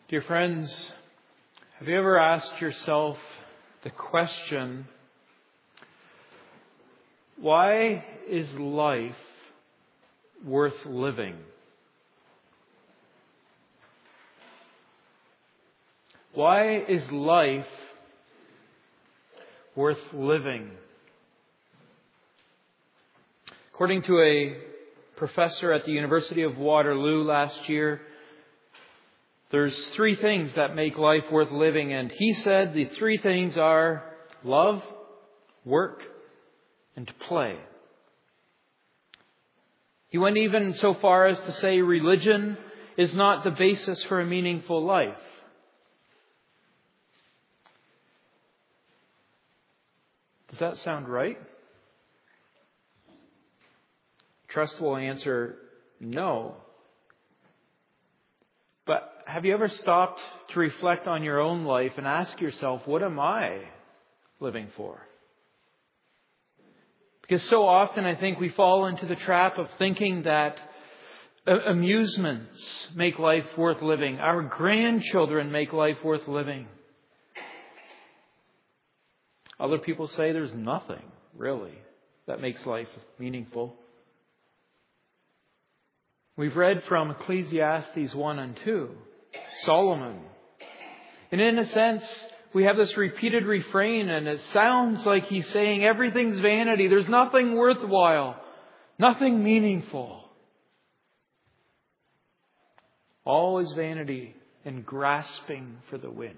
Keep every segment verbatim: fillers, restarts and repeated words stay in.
Dear friends, have you ever asked yourself the question, why is life worth living? Why is life worth living? According to a professor at the University of Waterloo last year, there's three things that make life worth living, and he said the three things are love, work, and play. He went even so far as to say religion is not the basis for a meaningful life. Does that sound right? Trust will answer no. But have you ever stopped to reflect on your own life and ask yourself, what am I living for? Because so often I think we fall into the trap of thinking that amusements make life worth living. Our grandchildren make life worth living. Other people say there's nothing, really, that makes life meaningful. We've read from Ecclesiastes one and two, Solomon. And in a sense, we have this repeated refrain, and it sounds like he's saying everything's vanity. There's nothing worthwhile, nothing meaningful. All is vanity and grasping for the wind.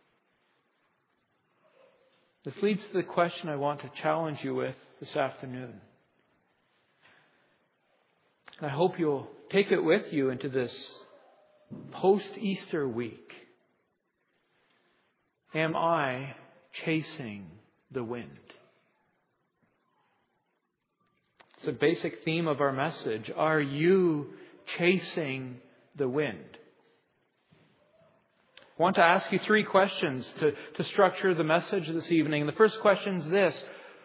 This leads to the question I want to challenge you with this afternoon. I hope you'll take it with you into this post-Easter week. Am I chasing the wind? It's a basic theme of our message. Are you chasing the wind? I want to ask you three questions to, to structure the message this evening. The first question is this.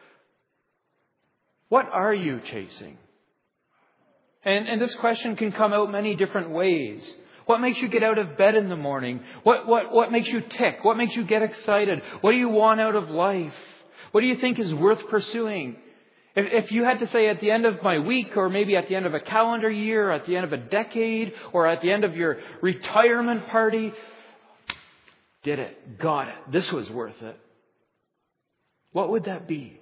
What are you chasing? And, and this question can come out many different ways. What makes you get out of bed in the morning? What, what, what makes you tick? What makes you get excited? What do you want out of life? What do you think is worth pursuing? If, if you had to say at the end of my week, or maybe at the end of a calendar year, at the end of a decade, or at the end of your retirement party, did it, got it, this was worth it. What would that be?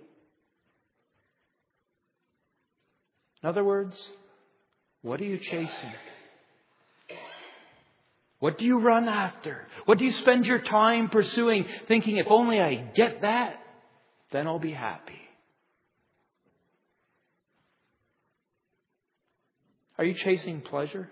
In other words, what are you chasing? What do you run after? What do you spend your time pursuing, thinking if only I get that, then I'll be happy? Are you chasing pleasure?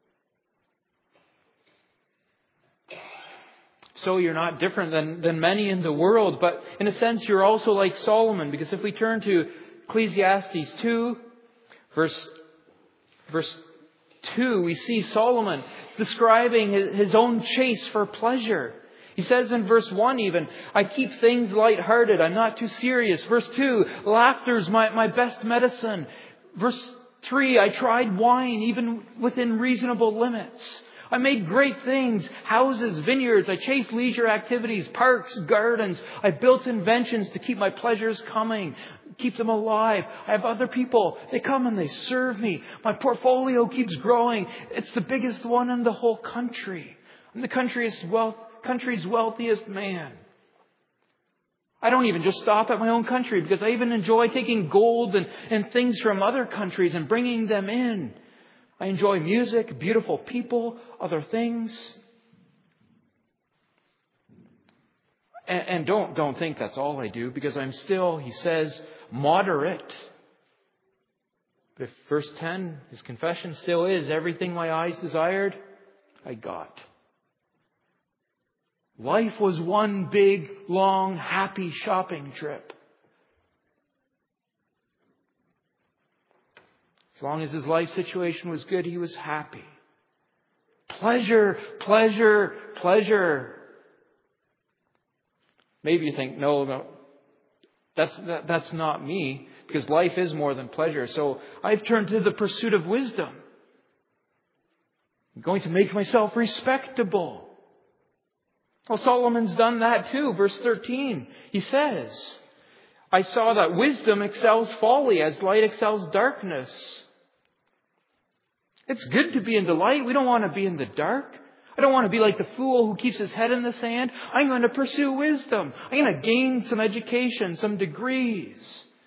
So you're not different than, than many in the world, but in a sense you're also like Solomon, because if we turn to Ecclesiastes two, verse Verse two, we see Solomon describing his own chase for pleasure. He says in verse one even, I keep things lighthearted. I'm not too serious. Verse two, laughter's my, my best medicine. Verse three, I tried wine even within reasonable limits. I made great things, houses, vineyards. I chased leisure activities, parks, gardens. I built inventions to keep my pleasures coming, keep them alive. I have other people. They come and they serve me. My portfolio keeps growing. It's the biggest one in the whole country. I'm the country's wealth, country's wealthiest man. I don't even just stop at my own country, because I even enjoy taking gold and, and things from other countries and bringing them in. I enjoy music, beautiful people, other things. And, and don't, don't think that's all I do, because I'm still, he says, moderate. But if verse ten, his confession still is, everything my eyes desired, I got. Life was one big, long, happy shopping trip. As long as his life situation was good, he was happy. Pleasure, pleasure, pleasure. Maybe you think, no, no, that's, that, that's not me, because life is more than pleasure. So I've turned to the pursuit of wisdom. I'm going to make myself respectable. Well, Solomon's done that too. Verse thirteen, he says, I saw that wisdom excels folly as light excels darkness. It's good to be in the light. We don't want to be in the dark. I don't want to be like the fool who keeps his head in the sand. I'm going to pursue wisdom. I'm going to gain some education, some degrees.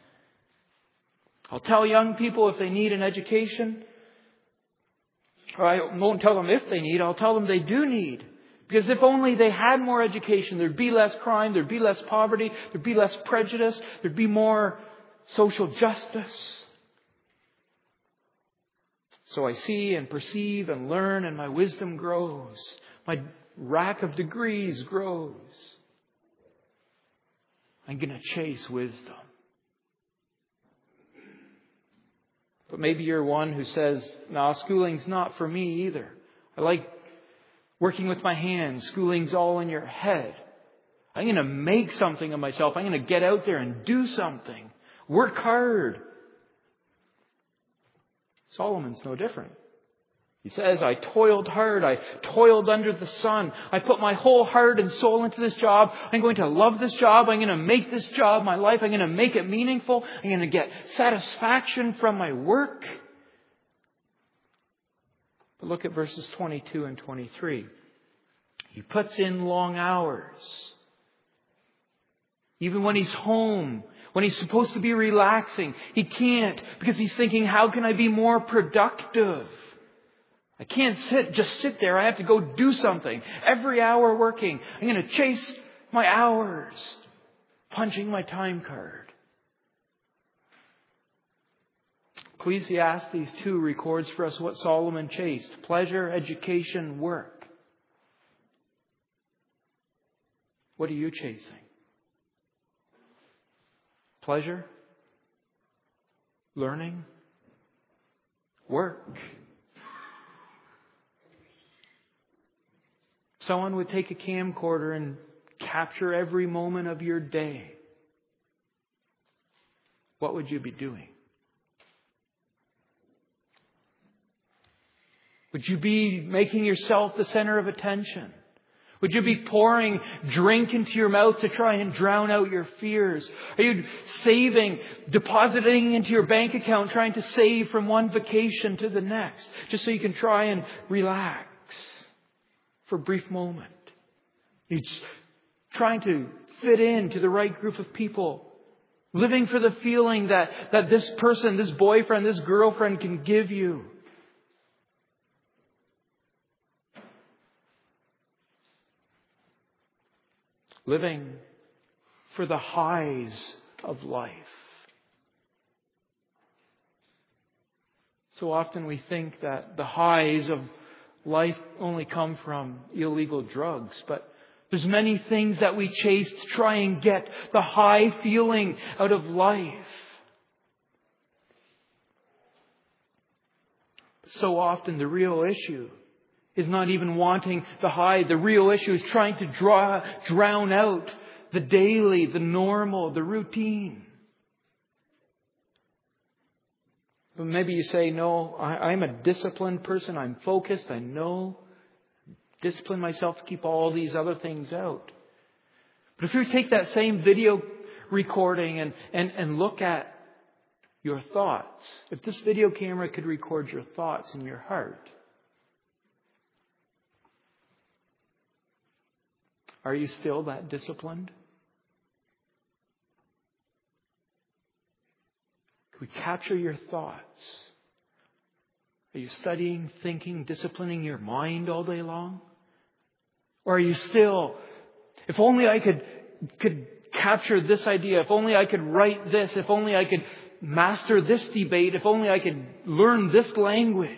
I'll tell young people if they need an education. Or I won't tell them if they need. I'll tell them they do need. Because if only they had more education, there'd be less crime, there'd be less poverty, there'd be less prejudice, there'd be more social justice. So I see and perceive and learn, and my wisdom grows. My rack of degrees grows. I'm going to chase wisdom. But maybe you're one who says, no, schooling's not for me either. I like working with my hands. Schooling's all in your head. I'm going to make something of myself. I'm going to get out there and do something. Work hard. Solomon's no different. He says, I toiled hard. I toiled under the sun. I put my whole heart and soul into this job. I'm going to love this job. I'm going to make this job my life. I'm going to make it meaningful. I'm going to get satisfaction from my work. But look at verses twenty-two and twenty-three. He puts in long hours. Even when he's home, when he's supposed to be relaxing, he can't because he's thinking, how can I be more productive? I can't sit, just sit there. I have to go do something. Every hour working, I'm going to chase my hours, punching my time card. Ecclesiastes two records for us what Solomon chased: pleasure, education, work. What are you chasing? Pleasure? Learning? Work? Someone would take a camcorder and capture every moment of your day. What would you be doing? Would you be making yourself the center of attention? Would you be pouring drink into your mouth to try and drown out your fears? Are you saving, depositing into your bank account, trying to save from one vacation to the next, just so you can try and relax for a brief moment? You're trying to fit into the right group of people, living for the feeling that, that this person, this boyfriend, this girlfriend can give you. Living for the highs of life. So often we think that the highs of life only come from illegal drugs, but there's many things that we chase to try and get the high feeling out of life. So often the real issue is not even wanting the high. The real issue is trying to draw, drown out the daily, the normal, the routine. But maybe you say, no, I, I'm a disciplined person. I'm focused. I know. Discipline myself to keep all these other things out. But if you take that same video recording and, and, and look at your thoughts, if this video camera could record your thoughts in your heart, are you still that disciplined? Can we capture your thoughts? Are you studying, thinking, disciplining your mind all day long? Or are you still, if only I could, could capture this idea, if only I could write this, if only I could master this debate, if only I could learn this language.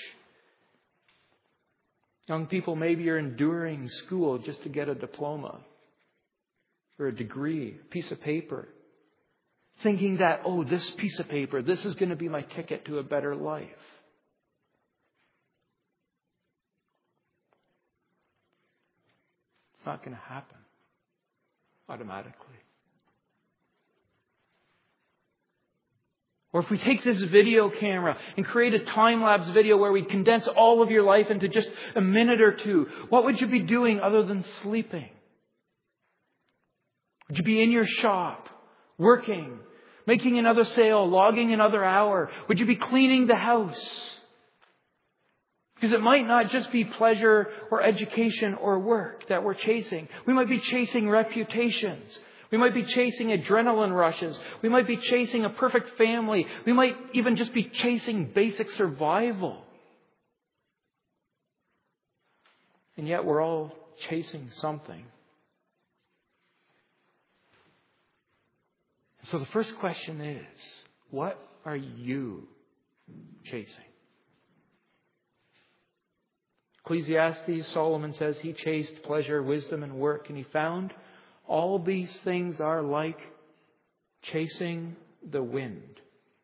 Young people, maybe you're enduring school just to get a diploma or a degree, a piece of paper. Thinking that, oh, this piece of paper, this is going to be my ticket to a better life. It's not going to happen automatically. Or if we take this video camera and create a time-lapse video where we condense all of your life into just a minute or two, what would you be doing other than sleeping? Would you be in your shop, working, making another sale, logging another hour? Would you be cleaning the house? Because it might not just be pleasure or education or work that we're chasing. We might be chasing reputations. We might be chasing adrenaline rushes. We might be chasing a perfect family. We might even just be chasing basic survival. And yet we're all chasing something. So the first question is, what are you chasing? Ecclesiastes, Solomon says he chased pleasure, wisdom, and work, and he found all these things are like chasing the wind.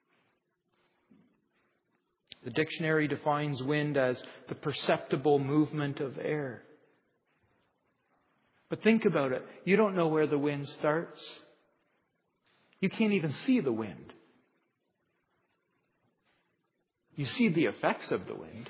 The dictionary defines wind as the perceptible movement of air. But think about it. You don't know where the wind starts. You can't even see the wind. You see the effects of the wind.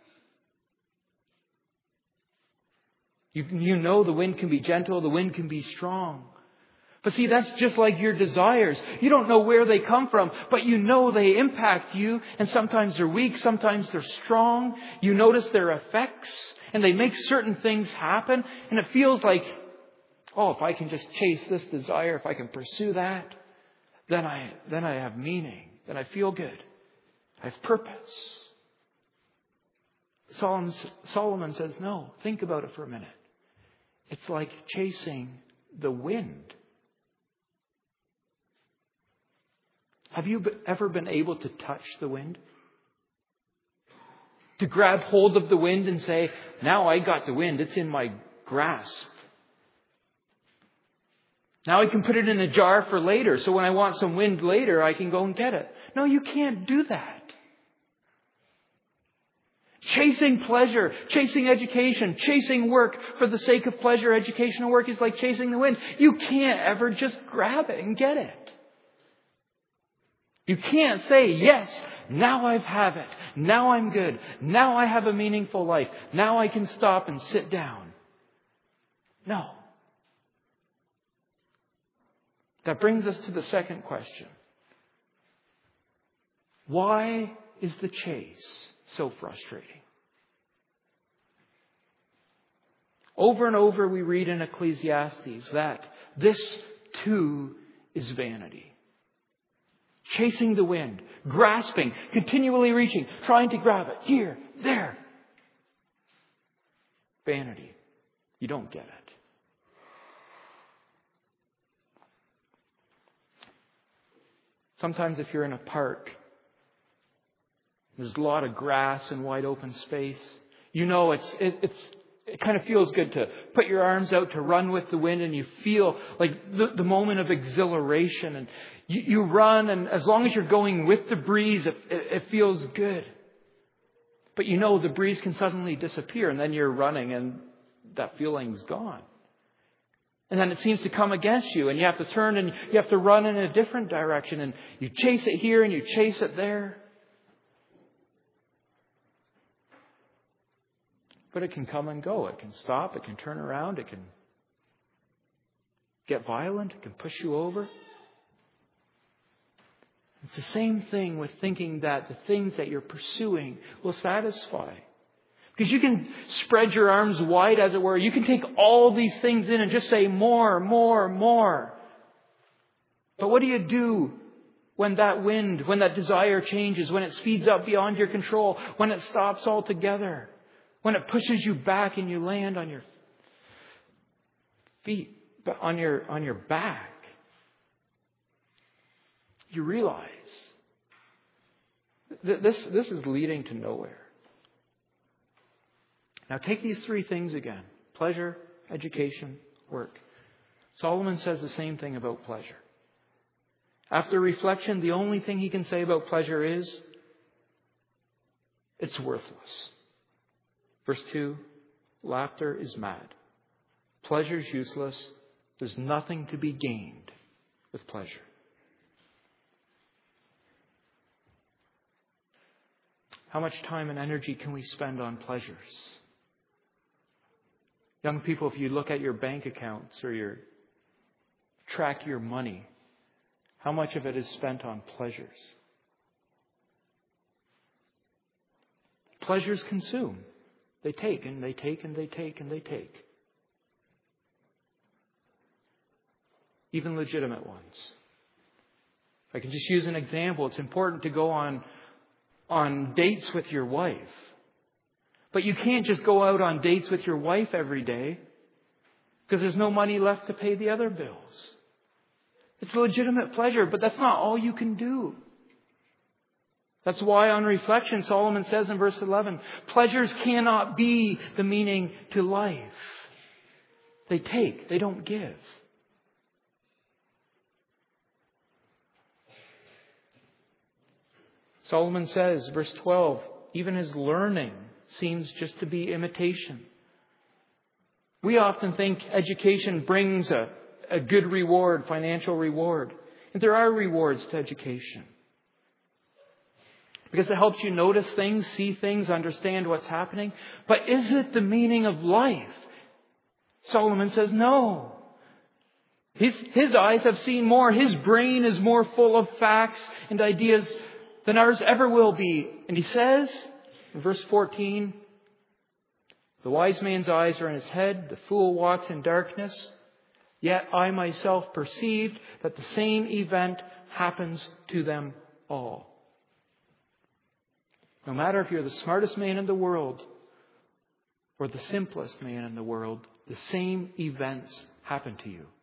You, you know the wind can be gentle, the wind can be strong. But see, that's just like your desires. You don't know where they come from, but you know they impact you. And sometimes they're weak, sometimes they're strong. You notice their effects, and they make certain things happen. And it feels like, oh, if I can just chase this desire, if I can pursue that, then I, then I have meaning. Then I feel good. I have purpose. Solomon, Solomon says, no, think about it for a minute. It's like chasing the wind. Have you ever been able to touch the wind? To grab hold of the wind and say, now I got the wind, it's in my grasp. Now I can put it in a jar for later, so when I want some wind later, I can go and get it. No, you can't do that. Chasing pleasure, chasing education, chasing work for the sake of pleasure, education, and work is like chasing the wind. You can't ever just grab it and get it. You can't say, yes, now I have it. Now I'm good. Now I have a meaningful life. Now I can stop and sit down. No. That brings us to the second question. Why is the chase so frustrating? Over and over we read in Ecclesiastes that this too is vanity. Chasing the wind, grasping, continually reaching, trying to grab it here, there. Vanity. You don't get it. Sometimes if you're in a park, there's a lot of grass and wide open space. You know, it's it, it's it kind of feels good to put your arms out to run with the wind, and you feel like the, the moment of exhilaration. And you, you run, and as long as you're going with the breeze, it, it, it feels good. But you know the breeze can suddenly disappear, and then you're running, and that feeling's gone. And then it seems to come against you, and you have to turn and you have to run in a different direction, and you chase it here and you chase it there. But it can come and go. It can stop. It can turn around. It can get violent. It can push you over. It's the same thing with thinking that the things that you're pursuing will satisfy. Because you can spread your arms wide, as it were. You can take all these things in and just say more, more, more. But what do you do when that wind, when that desire changes, when it speeds up beyond your control, when it stops altogether, when it pushes you back and you land on your feet, on your, on your back? You realize that this, this is leading to nowhere. Now take these three things again. Pleasure, education, work. Solomon says the same thing about pleasure. After reflection, the only thing he can say about pleasure is it's worthless. Verse two, laughter is mad. Pleasure is useless. There's nothing to be gained with pleasure. How much time and energy can we spend on pleasures? Young people, if you look at your bank accounts or your track your money, how much of it is spent on pleasures? Pleasures consume. They take and they take and they take and they take. Even legitimate ones. If I can just use an example, it's important to go on, on dates with your wife. But you can't just go out on dates with your wife every day because there's no money left to pay the other bills. It's a legitimate pleasure, but that's not all you can do. That's why on reflection, Solomon says in verse eleven, pleasures cannot be the meaning to life. They take, they don't give. Solomon says, verse twelve, even his learning seems just to be imitation. We often think education brings a, a good reward, financial reward. And there are rewards to education. Because it helps you notice things, see things, understand what's happening. But is it the meaning of life? Solomon says no. His, his eyes have seen more. His brain is more full of facts and ideas than ours ever will be. And he says, in verse fourteen, the wise man's eyes are in his head, the fool walks in darkness. Yet I myself perceived that the same event happens to them all. No matter if you're the smartest man in the world or the simplest man in the world, the same events happen to you.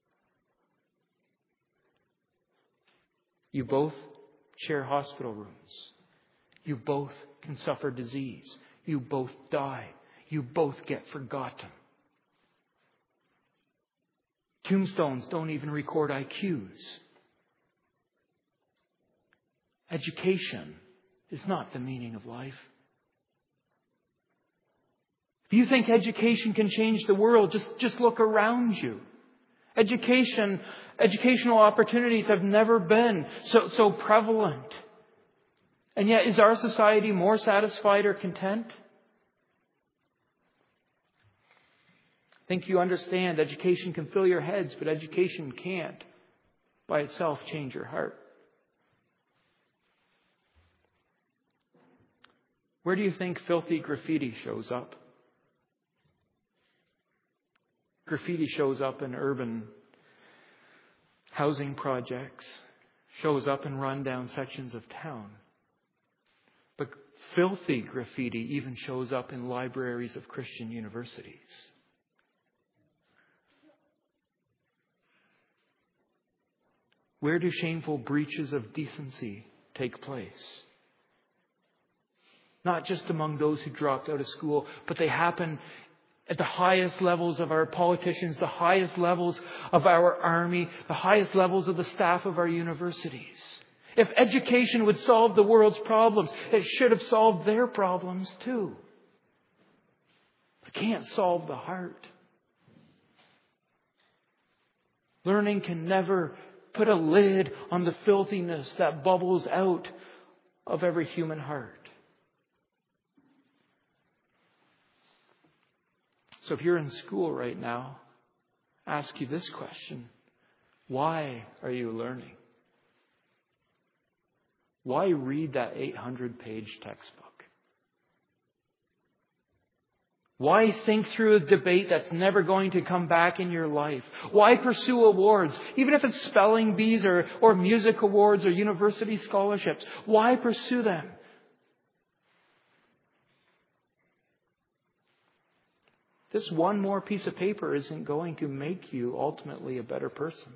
You both share hospital rooms. You both can suffer disease. You both die. You both get forgotten. Tombstones don't even record I Qs. Education is not the meaning of life. If you think education can change the world, just, just look around you. Education, educational opportunities have never been so, so prevalent. And yet, is our society more satisfied or content? I think you understand education can fill your heads, but education can't by itself change your heart. Where do you think filthy graffiti shows up? Graffiti shows up in urban housing projects, shows up in rundown sections of town. But filthy graffiti even shows up in libraries of Christian universities. Where do shameful breaches of decency take place? Not just among those who dropped out of school, but they happen at the highest levels of our politicians, the highest levels of our army, the highest levels of the staff of our universities. If education would solve the world's problems, it should have solved their problems too. It can't solve the heart. Learning can never put a lid on the filthiness that bubbles out of every human heart. So if you're in school right now, ask you this question. Why are you learning? Why read that eight hundred page textbook? Why think through a debate that's never going to come back in your life? Why pursue awards, even if it's spelling bees or, or music awards or university scholarships? Why pursue them? This one more piece of paper isn't going to make you ultimately a better person.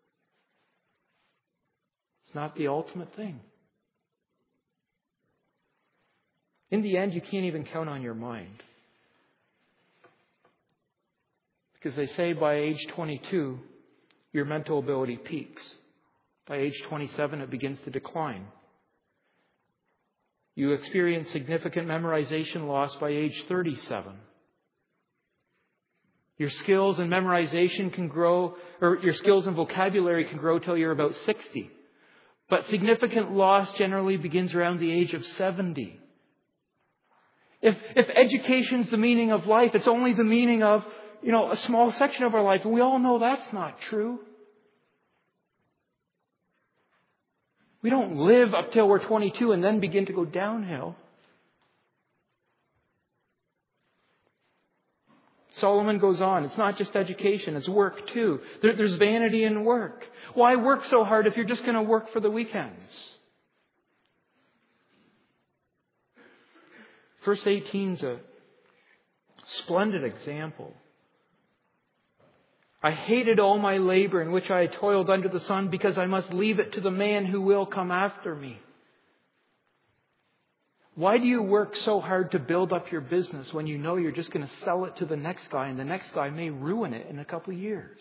It's not the ultimate thing. In the end, you can't even count on your mind. Because they say by age twenty-two, your mental ability peaks. By age twenty-seven, it begins to decline. You experience significant memorization loss by age thirty-seven. Your skills in memorization can grow, or your skills in vocabulary can grow till you're about sixty. But significant loss generally begins around the age of seventy. If, if education's the meaning of life, it's only the meaning of, you know, a small section of our life. And we all know that's not true. We don't live up till we're twenty-two and then begin to go downhill. Solomon goes on. It's not just education, it's work too. There, there's vanity in work. Why work so hard if you're just going to work for the weekends? Verse eighteen is a splendid example. I hated all my labor in which I had toiled under the sun because I must leave it to the man who will come after me. Why do you work so hard to build up your business when you know you're just going to sell it to the next guy and the next guy may ruin it in a couple of years?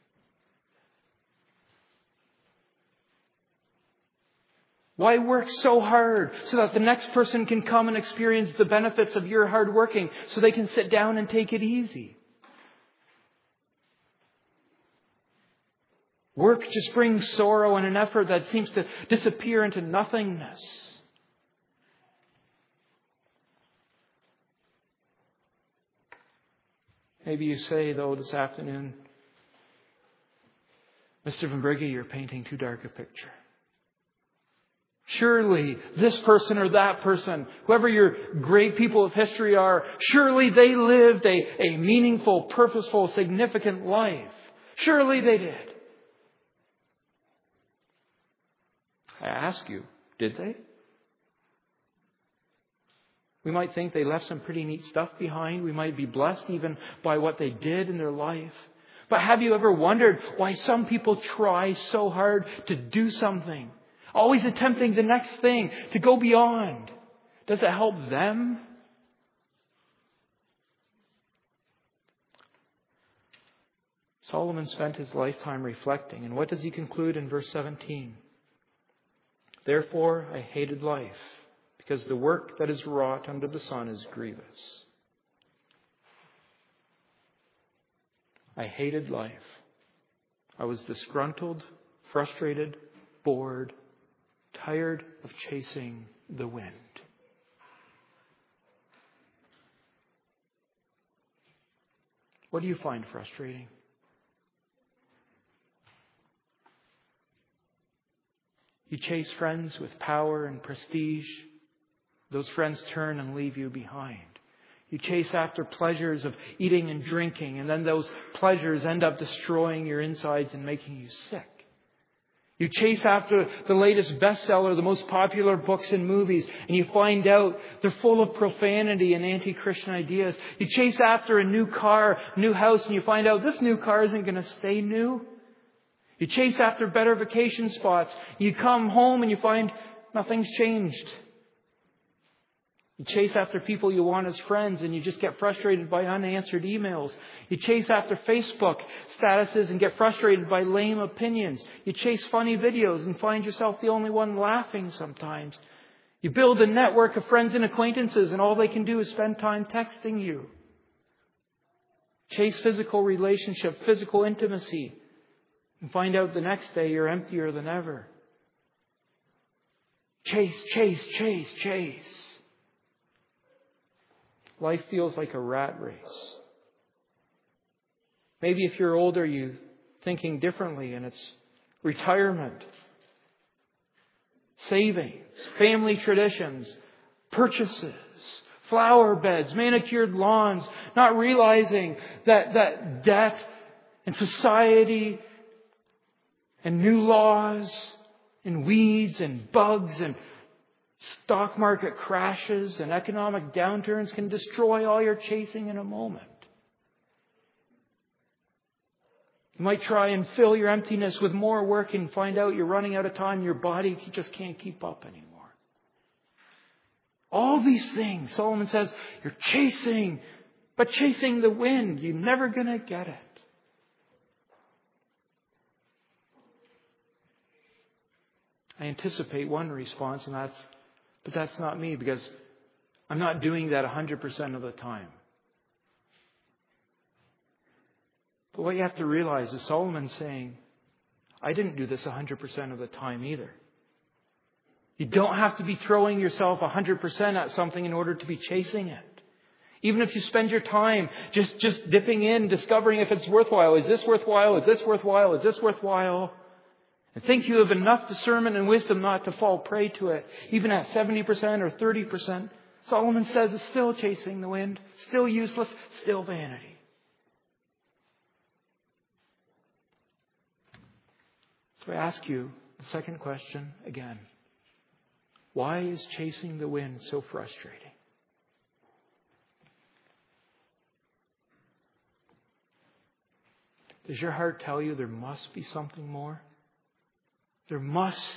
Why work so hard so that the next person can come and experience the benefits of your hard working so they can sit down and take it easy? Work just brings sorrow and an effort that seems to disappear into nothingness. Maybe you say, though, this afternoon, Mister Van Brigge, you're painting too dark a picture. Surely this person or that person, whoever your great people of history are, surely they lived a, a meaningful, purposeful, significant life. Surely they did. I ask you, did they? We might think they left some pretty neat stuff behind. We might be blessed even by what they did in their life. But have you ever wondered why some people try so hard to do something? Always attempting the next thing, to go beyond. Does it help them? Solomon spent his lifetime reflecting. And what does he conclude in verse seventeen? Therefore I hated life, because the work that is wrought under the sun is grievous. I hated life. I was disgruntled, frustrated, bored, tired of chasing the wind. What do you find frustrating? You chase friends with power and prestige. Those friends turn and leave you behind. You chase after pleasures of eating and drinking, and then those pleasures end up destroying your insides and making you sick. You chase after the latest bestseller, the most popular books and movies, and you find out they're full of profanity and anti-Christian ideas. You chase after a new car, new house, and you find out this new car isn't going to stay new. You chase after better vacation spots. You come home and you find nothing's changed. You chase after people you want as friends and you just get frustrated by unanswered emails. You chase after Facebook statuses and get frustrated by lame opinions. You chase funny videos and find yourself the only one laughing sometimes. You build a network of friends and acquaintances and all they can do is spend time texting you. Chase physical relationship, physical intimacy, and find out the next day you're emptier than ever. Chase, chase, chase, chase. Life feels like a rat race. Maybe if you're older, you're thinking differently, and it's retirement, savings, family traditions, purchases, flower beds, manicured lawns, not realizing that, that debt and society and new laws and weeds and bugs and stock market crashes and economic downturns can destroy all your chasing in a moment. You might try and fill your emptiness with more work and find out you're running out of time. Your body just can't keep up anymore. All these things, Solomon says, you're chasing, but chasing the wind. You're never going to get it. I anticipate one response, and that's, but that's not me, because I'm not doing that one hundred percent of the time. But what you have to realize is Solomon's saying, I didn't do this one hundred percent of the time either. You don't have to be throwing yourself one hundred percent at something in order to be chasing it. Even if you spend your time just, just dipping in, discovering if it's worthwhile. Is this worthwhile? Is this worthwhile? Is this worthwhile? And think you have enough discernment and wisdom not to fall prey to it. Even at seventy percent or thirty percent. Solomon says it's still chasing the wind. Still useless. Still vanity. So I ask you the second question again. Why is chasing the wind so frustrating? Does your heart tell you there must be something more? There must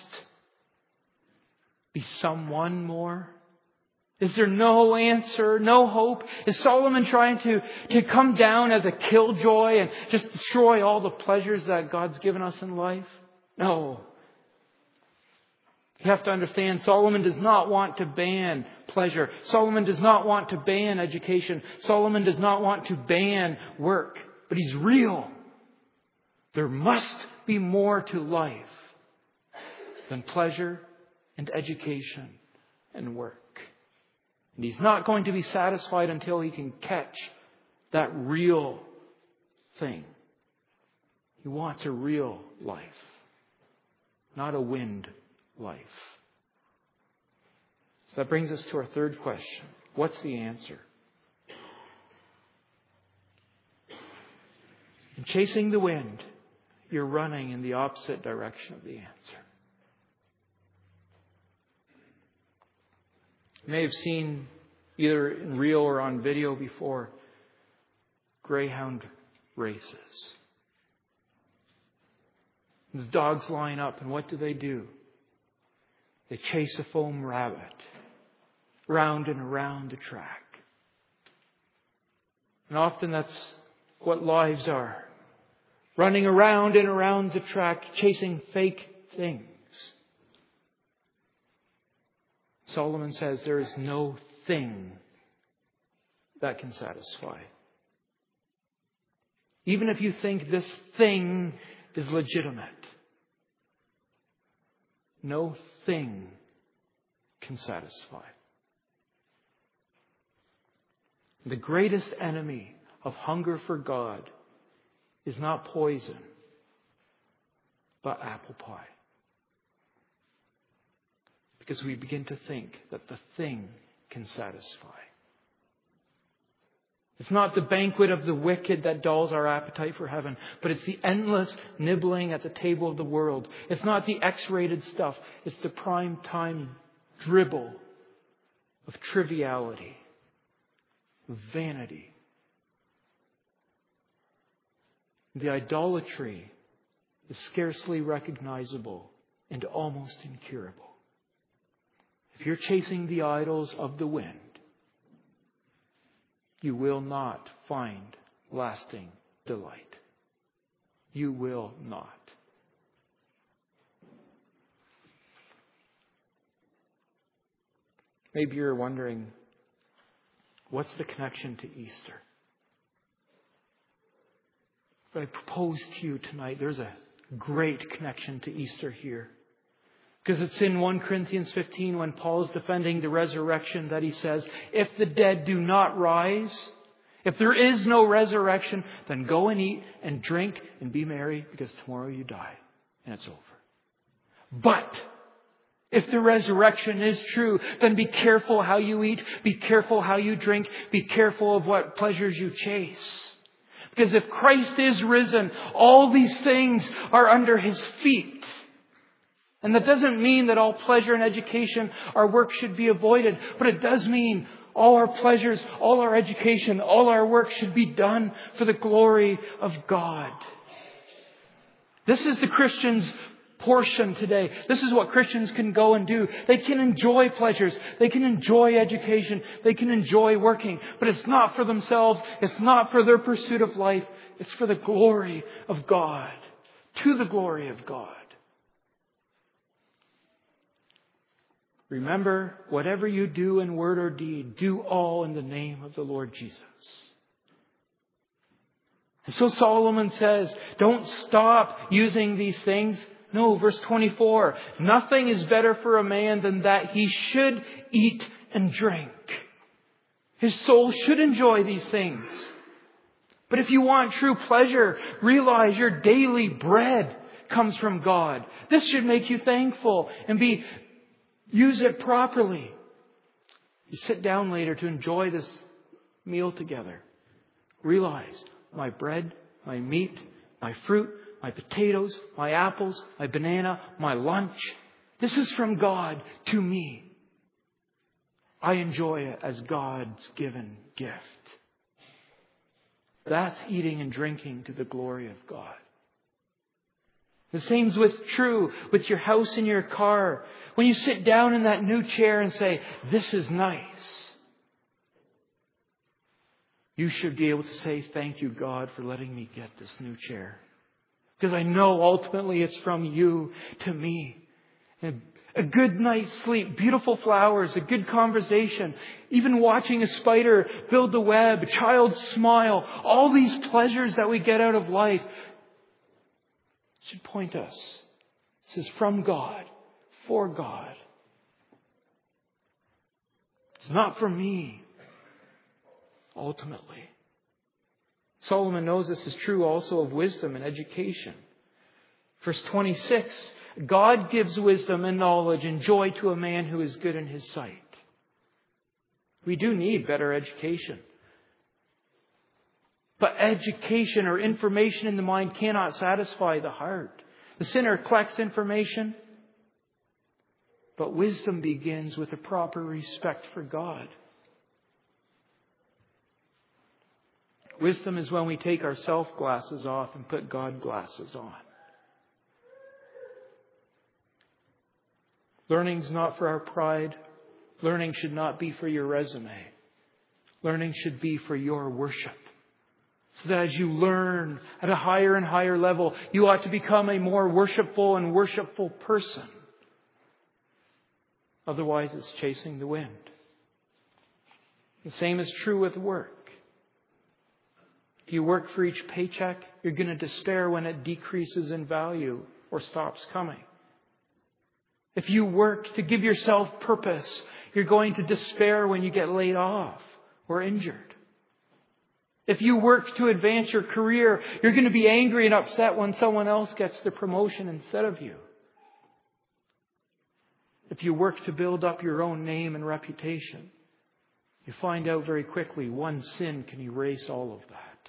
be someone more? Is there no answer, no hope? Is Solomon trying to, to come down as a killjoy and just destroy all the pleasures that God's given us in life? No. You have to understand, Solomon does not want to ban pleasure. Solomon does not want to ban education. Solomon does not want to ban work. But he's real. There must be more to life than pleasure and education and work. And he's not going to be satisfied until he can catch that real thing. He wants a real life, not a wind life. So that brings us to our third question. What's the answer? In chasing the wind, you're running in the opposite direction of the answer. You may have seen, either in real or on video before, greyhound races. The dogs line up, and what do they do? They chase a foam rabbit round and around the track. And often that's what lives are. Running around and around the track, chasing fake things. Solomon says there is no thing that can satisfy. Even if you think this thing is legitimate, no thing can satisfy. The greatest enemy of hunger for God is not poison, but apple pie. Because we begin to think that the thing can satisfy. It's not the banquet of the wicked that dulls our appetite for heaven, but it's the endless nibbling at the table of the world. It's not the X-rated stuff. It's the prime time dribble of triviality, of vanity. The idolatry is scarcely recognizable and almost incurable. If you're chasing the idols of the wind, you will not find lasting delight. You will not. Maybe you're wondering, what's the connection to Easter? But I propose to you tonight, there's a great connection to Easter here. Because it's in First Corinthians fifteen when Paul is defending the resurrection that he says, if the dead do not rise, if there is no resurrection, then go and eat and drink and be merry because tomorrow you die and it's over. But if the resurrection is true, then be careful how you eat, be careful how you drink, be careful of what pleasures you chase. Because if Christ is risen, all these things are under His feet. And that doesn't mean that all pleasure and education, our work should be avoided. But it does mean all our pleasures, all our education, all our work should be done for the glory of God. This is the Christian's portion today. This is what Christians can go and do. They can enjoy pleasures. They can enjoy education. They can enjoy working. But it's not for themselves. It's not for their pursuit of life. It's for the glory of God. To the glory of God. Remember, whatever you do in word or deed, do all in the name of the Lord Jesus. And so Solomon says, don't stop using these things. No, verse twenty-four, nothing is better for a man than that he should eat and drink. His soul should enjoy these things. But if you want true pleasure, realize your daily bread comes from God. This should make you thankful and be use it properly. You sit down later to enjoy this meal together. Realize my bread, my meat, my fruit, my potatoes, my apples, my banana, my lunch. This is from God to me. I enjoy it as God's given gift. That's eating and drinking to the glory of God. The same's with true with your house and your car. When you sit down in that new chair and say, this is nice, you should be able to say, thank you, God, for letting me get this new chair. Because I know ultimately it's from you to me. And a good night's sleep, beautiful flowers, a good conversation, even watching a spider build the web, a child's smile, all these pleasures that we get out of life should point us. This is from God, for God. It's not for me, ultimately. Solomon knows this is true also of wisdom and education. Verse twenty-six, God gives wisdom and knowledge and joy to a man who is good in his sight. We do need better education. But education or information in the mind cannot satisfy the heart. The sinner collects information, but wisdom begins with a proper respect for God. Wisdom is when we take our self glasses off and put God glasses on. Learning's not for our pride. Learning should not be for your resume. Learning should be for your worship. So that as you learn at a higher and higher level, you ought to become a more worshipful and worshipful person. Otherwise, it's chasing the wind. The same is true with work. If you work for each paycheck, you're going to despair when it decreases in value or stops coming. If you work to give yourself purpose, you're going to despair when you get laid off or injured. If you work to advance your career, you're going to be angry and upset when someone else gets the promotion instead of you. If you work to build up your own name and reputation, you find out very quickly one sin can erase all of that.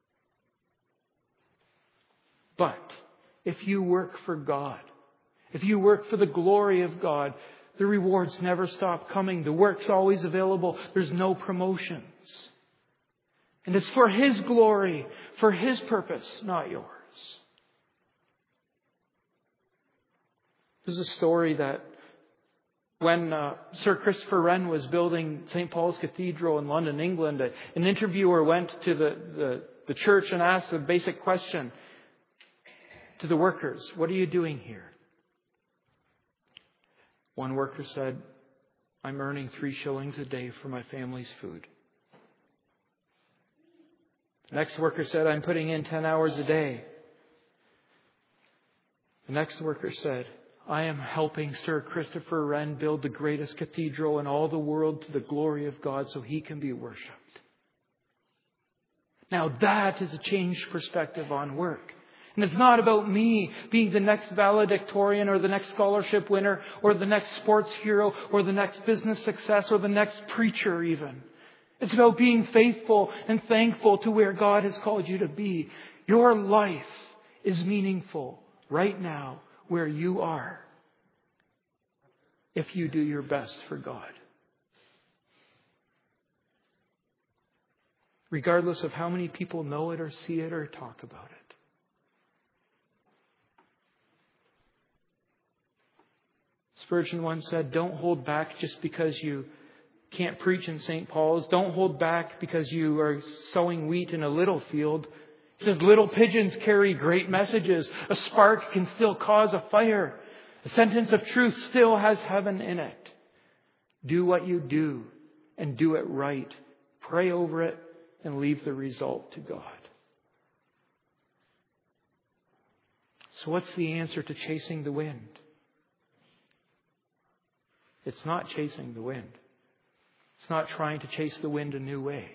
But if you work for God, if you work for the glory of God, the rewards never stop coming. The work's always available. There's no promotions. And it's for His glory, for His purpose, not yours. There's a story that when uh, Sir Christopher Wren was building Saint Paul's Cathedral in London, England, an interviewer went to the, the, the church and asked a basic question to the workers. What are you doing here? One worker said, I'm earning three shillings a day for my family's food. The next worker said, I'm putting in ten hours a day. The next worker said, I am helping Sir Christopher Wren build the greatest cathedral in all the world to the glory of God so He can be worshipped. Now that is a changed perspective on work. And it's not about me being the next valedictorian or the next scholarship winner or the next sports hero or the next business success or the next preacher even. It's about being faithful and thankful to where God has called you to be. Your life is meaningful right now where you are if you do your best for God. Regardless of how many people know it or see it or talk about it. Spurgeon once said, don't hold back just because you can't preach in Saint Paul's. Don't hold back because you are sowing wheat in a little field. He says little pigeons carry great messages. A spark can still cause a fire. A sentence of truth still has heaven in it. Do what you do and do it right. Pray over it and leave the result to God. So what's the answer to chasing the wind? It's not chasing the wind. It's not trying to chase the wind a new way.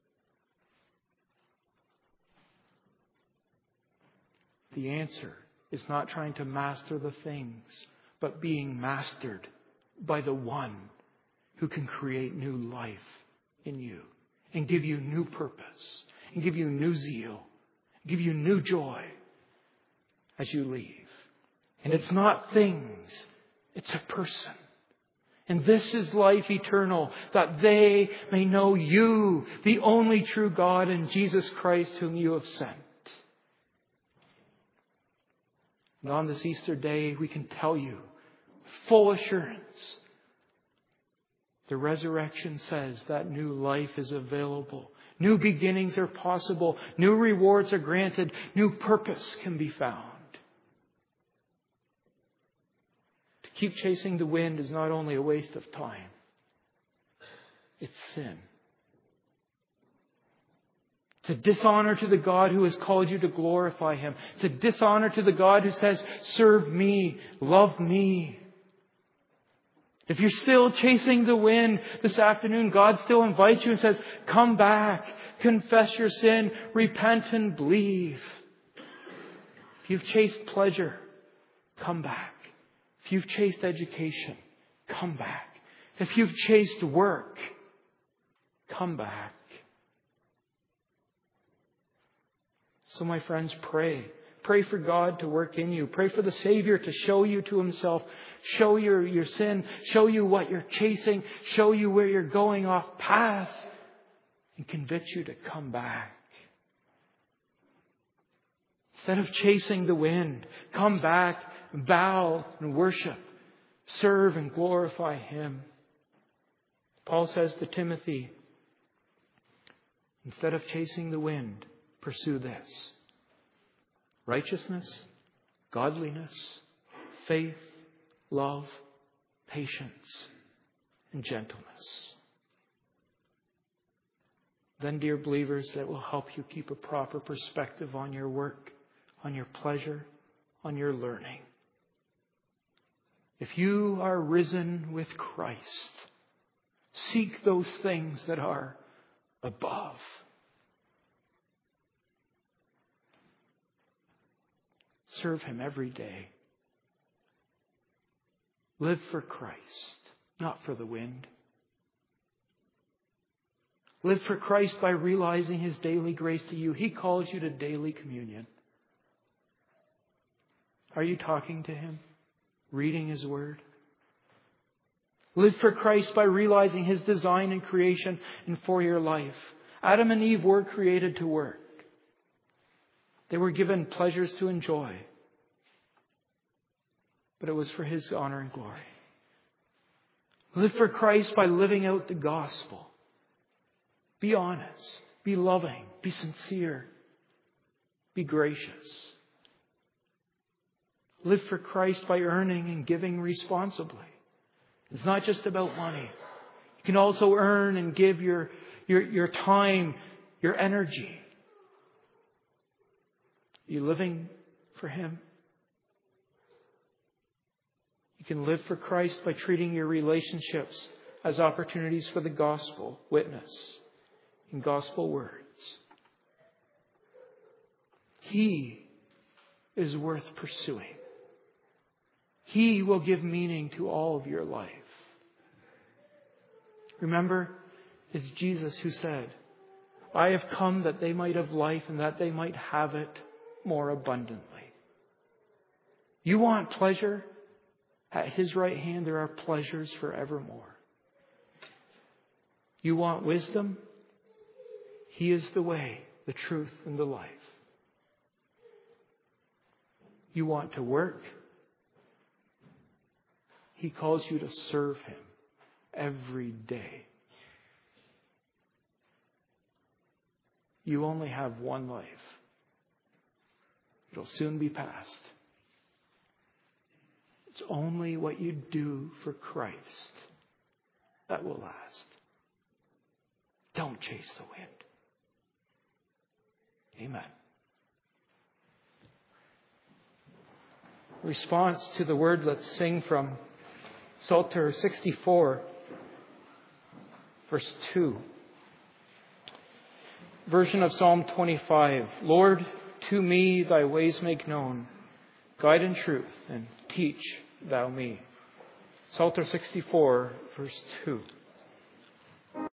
The answer is not trying to master the things, but being mastered by the one who can create new life in you and give you new purpose and give you new zeal, give you new joy as you leave. And it's not things, it's a person. And this is life eternal, that they may know you, the only true God, and Jesus Christ whom you have sent. And on this Easter day, we can tell you with full assurance, the resurrection says that new life is available. New beginnings are possible. New rewards are granted. New purpose can be found. To keep chasing the wind is not only a waste of time, it's sin. It's a dishonor to the God who has called you to glorify Him. It's a dishonor to the God who says, serve me, love me. If you're still chasing the wind this afternoon, God still invites you and says, come back, confess your sin, repent and believe. If you've chased pleasure, come back. If you've chased education, come back. If you've chased work, come back. So my friends, pray. Pray for God to work in you. Pray for the Savior to show you to Himself. Show your, your sin. Show you what you're chasing. Show you where you're going off path. And convict you to come back. Instead of chasing the wind, come back, bow and worship. Serve and glorify Him. Paul says to Timothy, instead of chasing the wind, pursue this: righteousness, godliness, faith, love, patience, and gentleness. Then, dear believers, that will help you keep a proper perspective on your work, on your pleasure, on your learning. If you are risen with Christ, seek those things that are above. Serve Him every day. Live for Christ, not for the wind. Live for Christ by realizing His daily grace to you. He calls you to daily communion. Are you talking to Him? Reading His Word? Live for Christ by realizing His design in creation and for your life. Adam and Eve were created to work. They were given pleasures to enjoy. But it was for His honor and glory. Live for Christ by living out the gospel. Be honest. Be loving. Be sincere. Be gracious. Live for Christ by earning and giving responsibly. It's not just about money. You can also earn and give your, your, your time, your energy. Are you living for Him? You can live for Christ by treating your relationships as opportunities for the gospel witness and gospel words. He is worth pursuing. He will give meaning to all of your life. Remember, it's Jesus who said, I have come that they might have life and that they might have it more abundantly. You want pleasure? At His right hand there are pleasures forevermore. You want wisdom? He is the way, the truth, and the life. You want to work? He calls you to serve Him every day. You only have one life. It'll soon be past. It's only what you do for Christ that will last. Don't chase the wind. Amen. Response to the word, let's sing from Psalter sixty-four. verse two. Version of Psalm twenty-five. Lord, to me thy ways make known. Guide in truth and teach thou me. Psalter sixty-four, verse two.